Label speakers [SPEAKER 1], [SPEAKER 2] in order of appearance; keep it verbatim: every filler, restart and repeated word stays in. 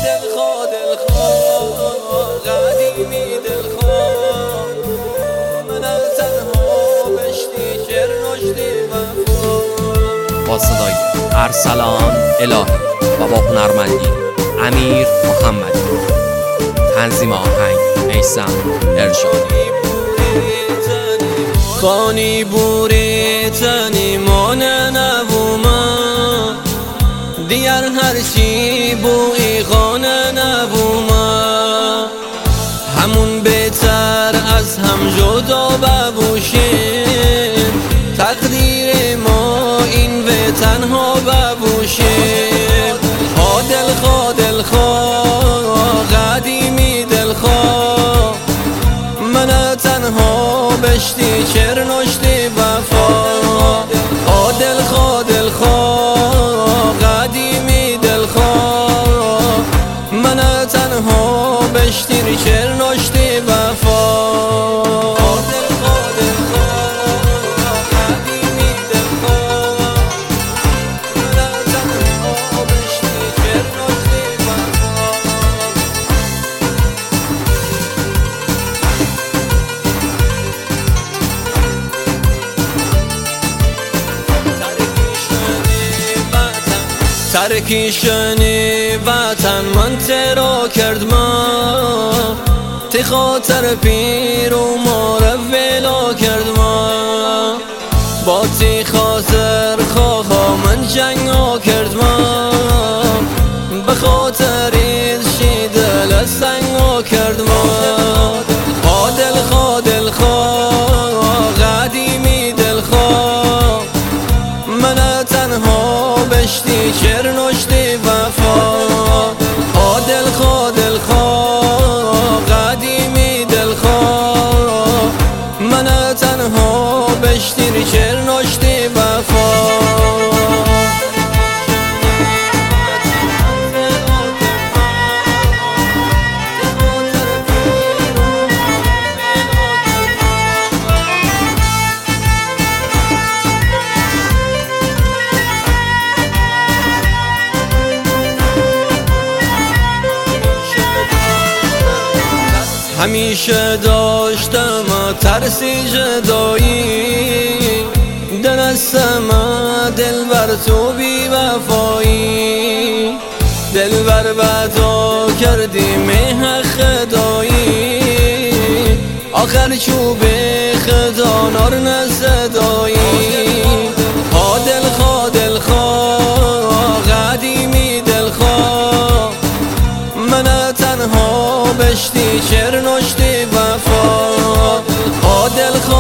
[SPEAKER 1] دلخواه دلخواه قدیمی دلخواه من تنها بشتی شعر نشتی وفا.
[SPEAKER 2] با صدای ارسلان الهی و با هنرمندی امیر محمدی، تنظیم آهنگ میثم ارشادی.
[SPEAKER 1] خانی بوری تنی مانه نبوما دیگر هرچی بوی خانه نبوما همون بهتر از هم جدا ببوشیم تقدیر ما این به تنها ببوشیم. ها دلخواه دلخواه قدیمی دلخواه من تنها بشتی چر نشتی وفا. ها دلخواه دلخواه قدیمی دلخواه من تنها بشتی چر نشتی وفا. ترکیشنی وطن من ترا کرد ما تی خاطر پیر و ما را ولا کرد ما با تی خاطر خواه من جنگا کرد ما به خاطر ایشی دل سنگا کرد ما. ها دلخواه دلخواه قدیمی دلخواه من تنها بشتی چر نشتی وفا. ها دلخواه دلخواه قدیمی دلخواه من تنها بشتی چر نشتی وفا. همیشه داشتم ترسی جدایی دلستم دل بر تو بی وفایی دل بر بدا کردی مه خدایی آخر چوب خدا نار نزدایی. ها دلخواه دلخواه قدیمی دلخواه من تنها بشتی چر نشتی وفا. ها دلخواه